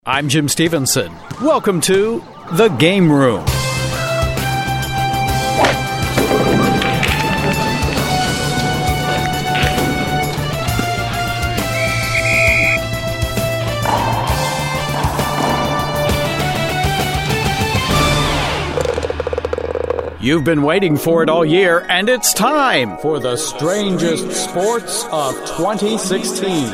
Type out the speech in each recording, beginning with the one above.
I'm Jim Stevenson. Welcome to The Game Room. You've been waiting for it all year, and it's time for the strangest sports of 2016.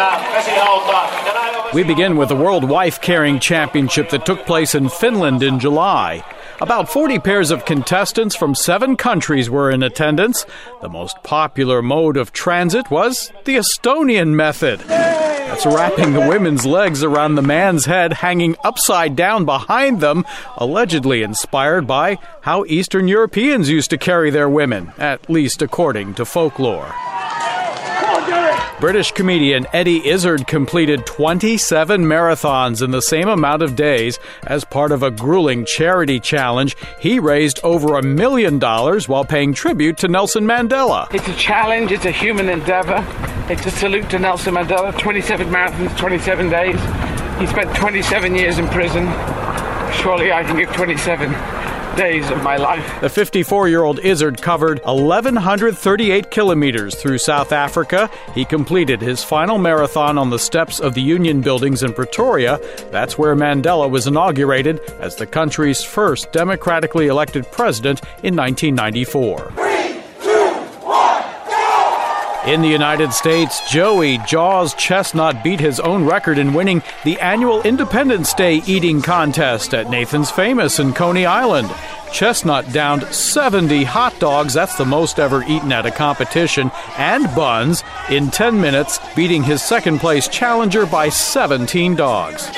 We begin with the World Wife Carrying Championship that took place in Finland in July. About 40 pairs of contestants from 7 countries were in attendance. The most popular mode of transit was the Estonian method. That's wrapping the women's legs around the man's head, hanging upside down behind them, allegedly inspired by how Eastern Europeans used to carry their women, at least according to folklore. British comedian Eddie Izzard completed 27 marathons in the same amount of days as part of a grueling charity challenge. He raised over $1 million while paying tribute to Nelson Mandela. It's a challenge, it's a human endeavor. It's a salute to Nelson Mandela. 27 marathons, 27 days. He spent 27 years in prison. Surely I can give 27 days of my life. The 54-year-old Izzard covered 1,138 kilometers through South Africa. He completed his final marathon on the steps of the Union Buildings in Pretoria. That's where Mandela was inaugurated as the country's first democratically elected president in 1994. 3, 2, 1, go! In the United States, Joey Jaws Chestnut beat his own record in winning the annual Independence Day eating contest at Nathan's Famous in Coney Island. Chestnut downed 70 hot dogs, that's the most ever eaten at a competition, and buns in 10 minutes, beating his second-place challenger by 17 dogs.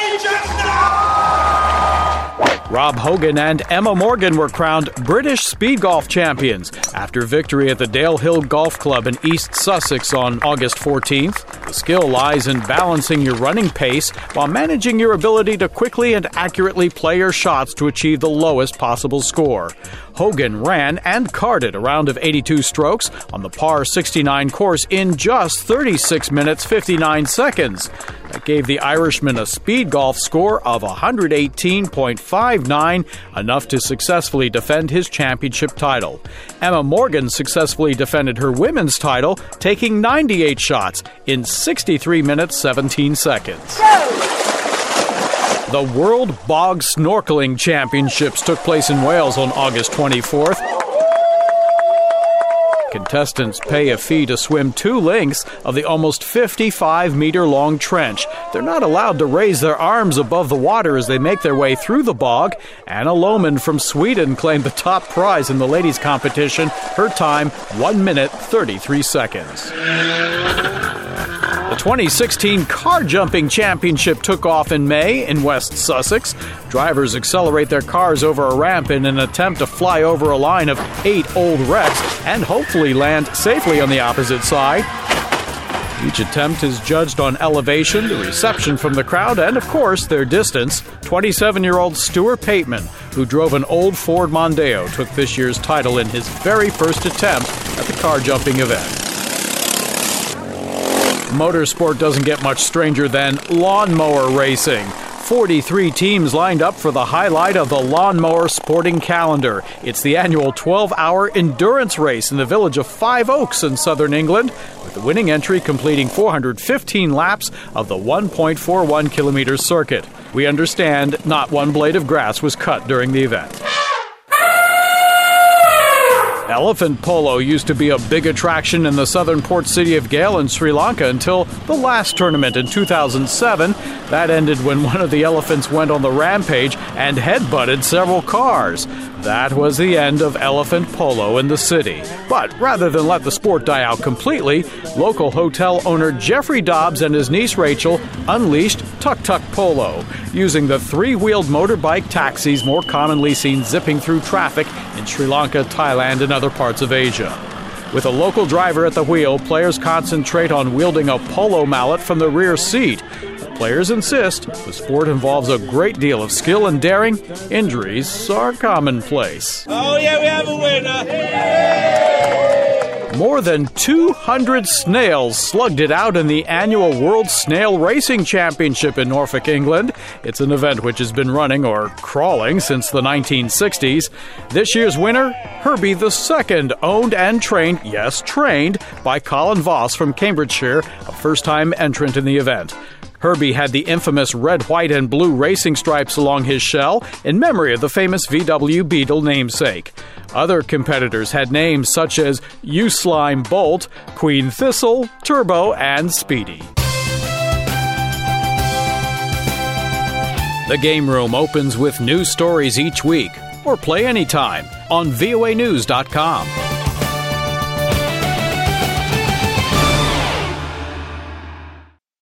Rob Hogan and Emma Morgan were crowned British speed golf champions after victory at the Dale Hill Golf Club in East Sussex on August 14th. The skill lies in balancing your running pace while managing your ability to quickly and accurately play your shots to achieve the lowest possible score. Hogan ran and carded a round of 82 strokes on the par 69 course in just 36 minutes 59 seconds. That gave the Irishman a speed golf score of 118.59, enough to successfully defend his championship title. Emma Morgan successfully defended her women's title, taking 98 shots in 63 minutes 17 seconds. The World Bog Snorkeling Championships took place in Wales on August 24th. Contestants pay a fee to swim 2 lengths of the almost 55-meter-long trench. They're not allowed to raise their arms above the water as they make their way through the bog. Anna Lohman from Sweden claimed the top prize in the ladies' competition. Her time, 1 minute, 33 seconds. The 2016 Car Jumping Championship took off in May in West Sussex. Drivers accelerate their cars over a ramp in an attempt to fly over a line of 8 old wrecks and hopefully land safely on the opposite side. Each attempt is judged on elevation, the reception from the crowd, and, of course, their distance. 27-year-old Stuart Pateman, who drove an old Ford Mondeo, took this year's title in his very first attempt at the car jumping event. Motorsport doesn't get much stranger than lawnmower racing. 43 teams lined up for the highlight of the lawnmower sporting calendar. It's the annual 12-hour endurance race in the village of Five Oaks in southern England, with the winning entry completing 415 laps of the 1.41-kilometer circuit. We understand not one blade of grass was cut during the event. Elephant polo used to be a big attraction in the southern port city of Galle in Sri Lanka until the last tournament in 2007. That ended when one of the elephants went on the rampage and headbutted several cars. That was the end of elephant polo in the city. But rather than let the sport die out completely, local hotel owner Jeffrey Dobbs and his niece Rachel unleashed tuk-tuk polo, using the 3-wheeled motorbike taxis more commonly seen zipping through traffic in Sri Lanka, Thailand, and other parts of Asia. With a local driver at the wheel, players concentrate on wielding a polo mallet from the rear seat. The players insist the sport involves a great deal of skill and daring. Injuries are commonplace. Oh yeah, we have a winner! More than 200 snails slugged it out in the annual World Snail Racing Championship in Norfolk, England. It's an event which has been running, or crawling, since the 1960s. This year's winner, Herbie II, owned and trained, yes, trained, by Colin Voss from Cambridgeshire, a first-time entrant in the event. Herbie had the infamous red, white, and blue racing stripes along his shell in memory of the famous VW Beetle namesake. Other competitors had names such as U-Slime Bolt, Queen Thistle, Turbo, and Speedy. The Game Room opens with new stories each week, or play anytime on voanews.com.